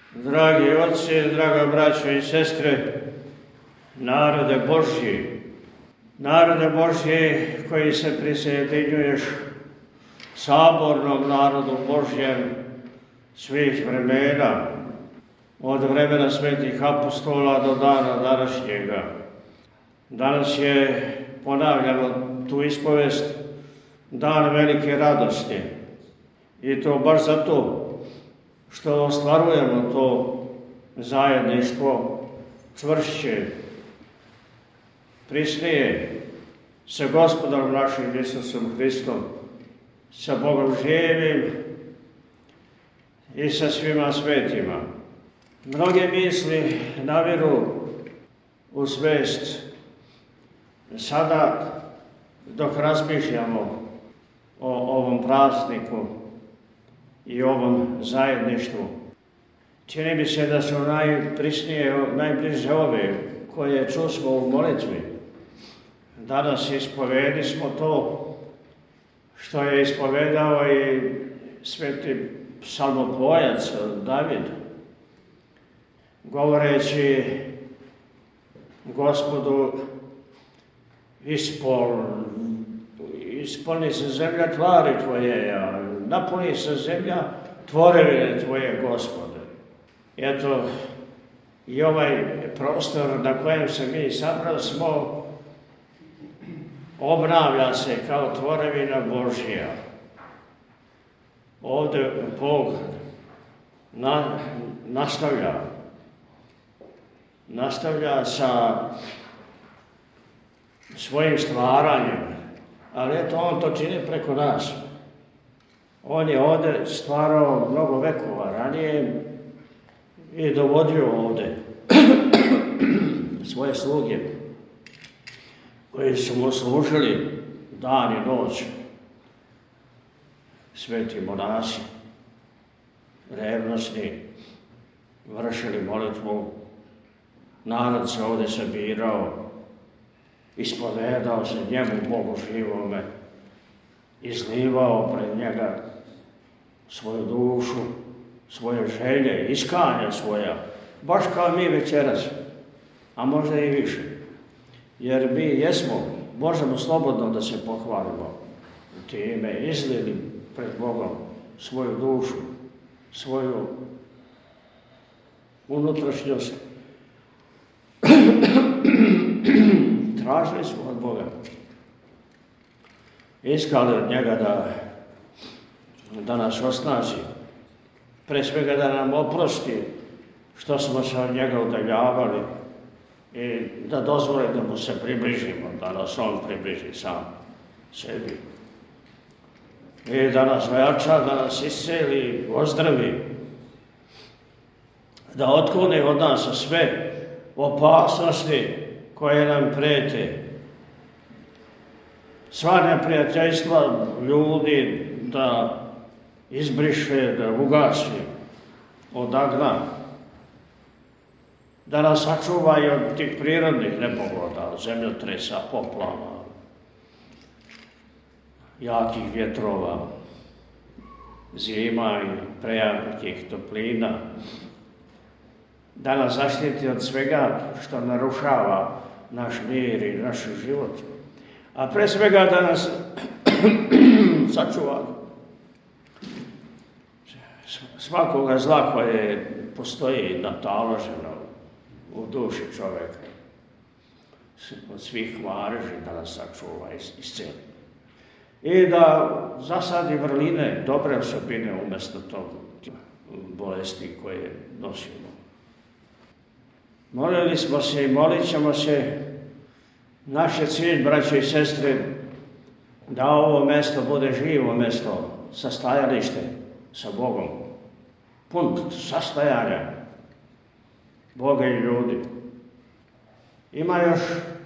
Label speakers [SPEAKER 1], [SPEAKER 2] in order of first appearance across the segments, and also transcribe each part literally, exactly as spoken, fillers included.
[SPEAKER 1] Dragi oci, draga braćo i sestre, narode Božji, narode Božji koji se prisjedinjuješ sabornom narodu Božjem svih vremena, od vremena svetih apostola do dana današnjega. Danas je, ponavljamo tu ispovest, dan velike radosti. I to baš zato što ostvarujemo to zajedništvo čvršće, prisnije sa Gospodom našim Isusom Hristom, sa Bogom živim i sa svima svetima. Mnoge misli naviru u svest sada dok razmišljamo o ovom prazniku i ovom zajedništvu. Čini mi se da su najprisnije, najbliže ove koje čusmo u molitvi. Danas ispovedi smo to što je ispovedao i sveti psalmopojac David, govoreći Gospodu, ispol, ispolni se zemlja tvari Tvoje, a napuni se zemlja tvorevine Tvoje, Gospode. Eto, i ovaj prostor na kojem se mi sabrali smo, obnavlja se kao tvorevina Božja. Ovdje Bog na, nastavlja, nastavlja sa svojim stvaranjem, ali eto, on to čini preko nas. On je ovdje stvarao mnogo vekova ranije i dovodio ovdje svoje sluge koji su mu služili dan i noć, sveti monasi, revnosni, vršili molitvu, narod se ovdje sabirao, ispovedao se njemu, Bogu živome, izlivao pred njega svoju dušu, svoje želje, iskanja svoja, baš kao mi večeras, a možda i više. Jer mi jesmo, možemo slobodno da se pohvalimo time, izlili pred Bogom svoju dušu, svoju unutrašnjost. Tražili smo od Boga, iskali od njega da, da nas osnaži, pre svega da nam oprosti što smo se od njega udaljavali i da dozvoli da mu se približimo, da nas on približi sam sebi. I da nas ojača, da nas isceli, ozdravi, da otkloni od nas sve opasnosti koje nam prete, sva neprijateljstva ljudi da izbriše, da ugasi, odagna, da nas sačuva i od tih prirodnih nepogoda, zemljotresa, poplava, jakih vjetrova, zima i prejakih toplina, da nas zaštiti od svega što narušava naš mir i naš život, a pre svega da nas sačuva svakoga zla koje postoji nataloženo u duši čoveka, od svih vareži da nas sačuva i isceli. I da zasadi vrline, dobre osobine umjesto tog bolesti koje nosimo. Molili smo se i molit ćemo se, naš je cilj, braćo i sestre, da ovo mjesto bude živo mjesto, sastajalište sa Bogom, punkt sastajanja Boga i ljudi. Ima još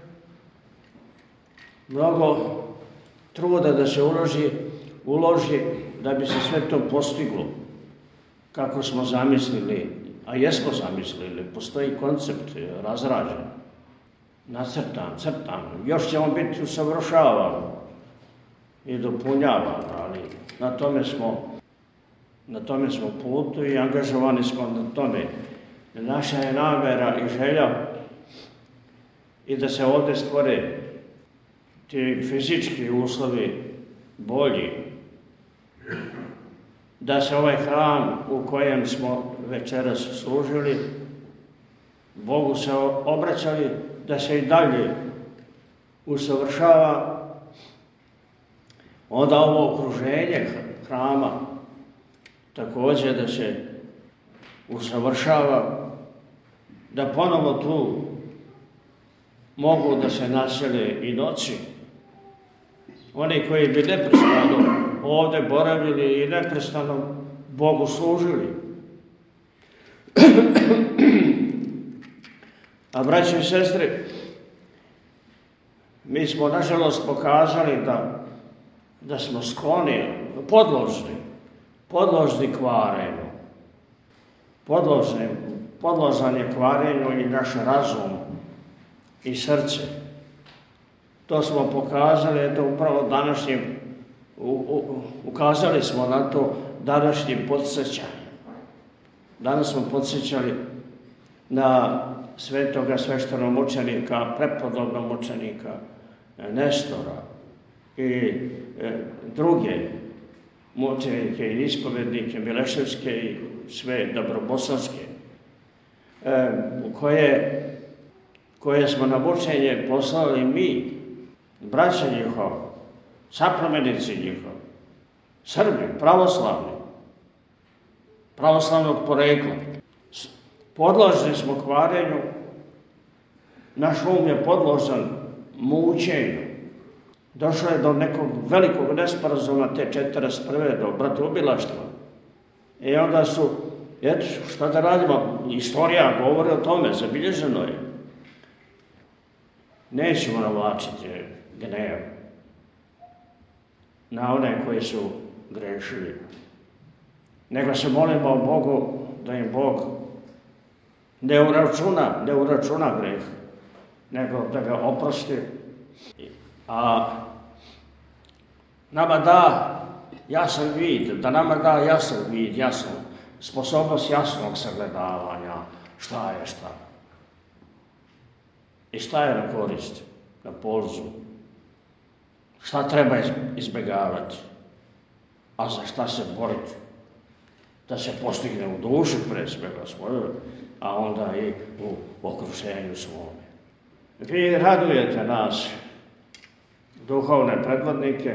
[SPEAKER 1] mnogo truda da se uloži, uloži da bi se sve to postiglo kako smo zamislili, a jesmo zamislili, postoji koncept razrađen, nacrtan, crtan, još će on biti usavršavan i dopunjavan, ali na tome smo Na tome smo putu i angažovani smo na tome. Naša je namera i želja i da se ovdje stvore ti fizički uslovi bolji, da se ovaj hram u kojem smo večeras služili, Bogu se obraćali, da se i dalje usavršava, onda ovo okruženje hrama također da se usavršava, da ponovo tu mogu da se nasele i noći. Oni koji bi neprestano ovdje boravili i neprestano Bogu služili. A braći i sestre, mi smo nažalost pokazali da, da smo skloni, podložni, podložni kvarenju. Podložni, podložan je kvarenju i naš razum i srce. To smo pokazali, eto upravo današnjim, u, u, ukazali smo na to današnjim podsjećanjem. Danas smo podsjećali na svetoga sveštenomučenika, prepodobnog mučenika Nestora i e, druge mučenike i ispovednike Mileševske i sve dobrobosanske, e, koje, koje smo na mučenje poslali mi, braća njihova, saplemenici njihova, Srbi, pravoslavni, pravoslavnog porekla. Podložni smo kvarenju, naš um je podložan mučenju. Došlo je do nekog velikog nesporazuma te četrdeset prve do bratoubilaštva. I onda su, eto, šta da radimo, istorija govori o tome, zabilježeno je. Nećemo navlačiti gnev na one koji su grešili, nego se molimo Bogu da im Bog ne uračuna, ne uračuna greh, nego da ga oprosti, a nama da jasan vid, da nama da jasan vid, jasan, sposobnost jasnog sagledavanja, šta je šta. I šta je na korist, na polzu, šta treba izbjegavati, a za šta se boriti, da se postigne u duši pre svega svojoj, a onda i u okruženju svome. Vi radujete nas, duhovne predvodnike,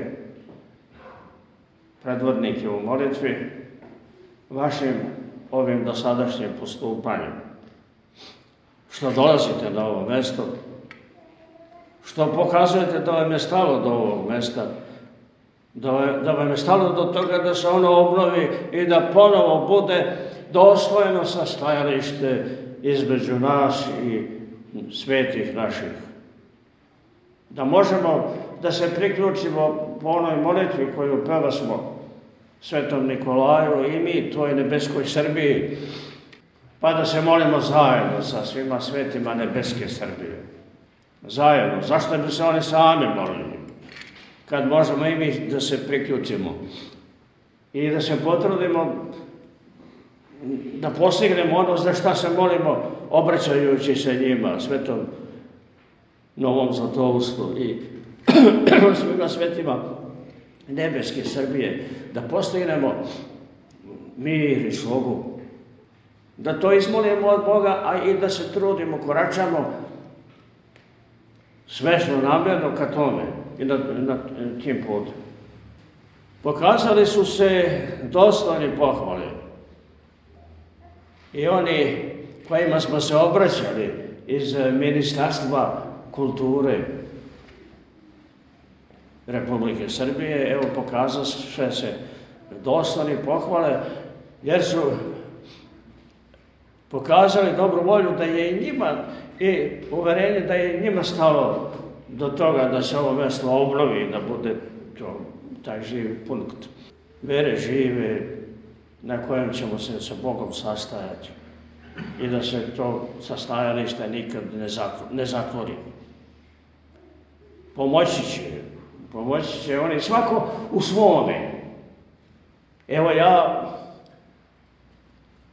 [SPEAKER 1] predvodnike u molitvi, vašim ovim dosadašnjim postupanjem. Što dolazite na ovo mjesto, što pokazujete da vam je stalo do ovog mjesta, da, da vam je stalo do toga da se ono obnovi i da ponovo bude dostojno sa stajalište između nas i svetih naših. Da možemo da se priključimo po onoj molitvi koju pevasmo Svetom Nikolaju i mi, toj nebeskoj Srbiji, pa da se molimo zajedno sa svima svetima nebeske Srbije. Zajedno. Zašto bi se oni sami molili? Kad možemo i mi da se priključimo i da se potrudimo da postignemo ono za šta se molimo, obraćajući se njima, Svetom Novom Zlatoustvu i svima svetima nebeske Srbije, da postignemo mir i slogu, da to izmolimo od Boga, a i da se trudimo, koračamo svesno, namjerno ka tome i na, na tim putem. Pokazali su se dostojni pohvale i oni kojima smo se obraćali iz Ministarstva kulture Republike Srbije, evo pokazali se dostojni pohvale, jer su pokazali dobru volju da je i njima i uverenje da je njima stalo do toga da se ovo mjesto obnovi, da bude to, taj živi punkt vere žive na kojem ćemo se sa Bogom sastajati i da se to sastajalište nikad ne, zatvori, ne zatvori. Pomoći će, pomoći će oni svako u svome. Evo ja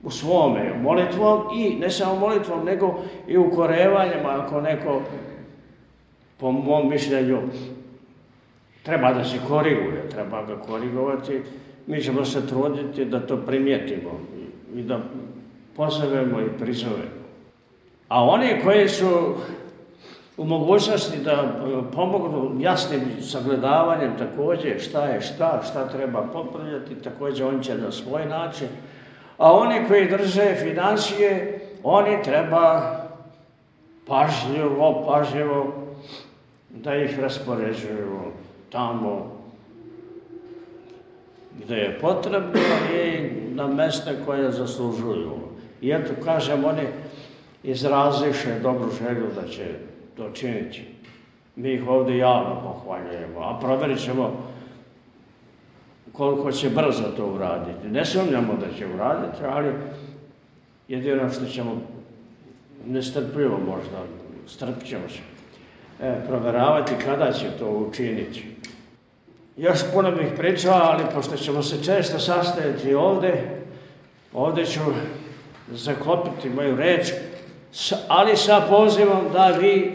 [SPEAKER 1] u svome molitvom i ne samo molitvom, nego i ukorevanjem, ako neko, po mom mišljenju, treba da se koriguje, treba ga korigovati, mi ćemo se truditi da to primijetimo i da pozovemo i prizovemo. A oni koji su u mogućnosti da pomognu jasnim sagledavanjem također šta je šta, šta treba popravljati, također on će na svoj način. A oni koji drže financije, oni treba pažljivo, pažljivo da ih raspoređuju tamo gdje je potrebno i na mjesta koje zaslužuju. I eto, kažem, oni izraziše dobru želju da će to činiti. Mi ih ovdje javno pohvaljujemo, a provjerit ćemo koliko će brzo to uraditi. Ne sumnjamo da će uraditi, ali jedino što ćemo nestrpljivo možda, strpit ćemo se, e, provjeravati kada će to učiniti. Još puno bih pričao, ali pošto ćemo se često sastajati ovdje, ovdje ću zaklopiti moju reč, ali sa pozivom da vi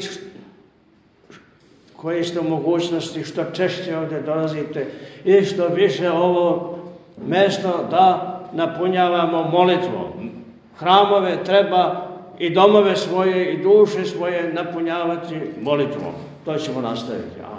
[SPEAKER 1] koji ste u mogućnosti što češće ovdje dolazite i što više ovo mjesto da napunjavamo molitvom. Hramove treba i domove svoje i duše svoje napunjavati molitvom. To ćemo nastaviti.